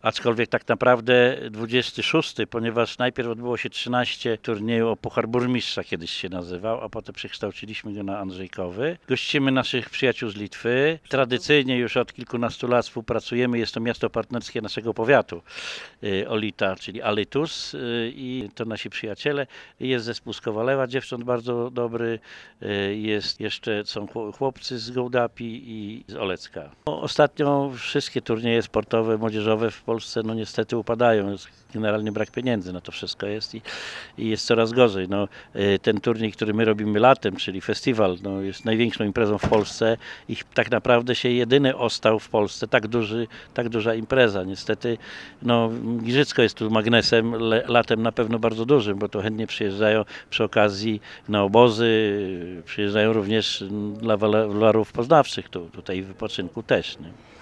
aczkolwiek tak naprawdę 26, ponieważ najpierw odbyło się 13 turniejów o Puchar Burmistrza, kiedyś się nazywał, a potem przekształciliśmy go na Andrzejkowy. Gościmy naszych przyjaciół z Litwy. Tradycyjnie już od kilkunastu lat współpracujemy. Jest to miasto partnerskie naszego powiatu Olita, czyli Alytus, i to nasi przyjaciele. Jest zespół z Kowalewa, dziewcząt bardzo dobry. Jest jeszcze są chłopcy z Gołdapi i z Olecka. Ostatnio wszystkie turnieje sportowe, młodzieżowe w Polsce no niestety upadają. Jest generalnie brak pieniędzy na to wszystko jest i jest coraz gorzej. No, ten turniej, który my robimy latem, czyli festiwal, no, jest największą imprezą w Polsce i tak naprawdę się jedyny ostał w Polsce tak duża impreza. Niestety no, Giżycko jest tu magnesem, latem na pewno bardzo dużym, bo to chętnie przyjeżdżają przy okazji na obozy, przyjeżdżają również dla walorów poznawczych tutaj wypoczynku też. Nie?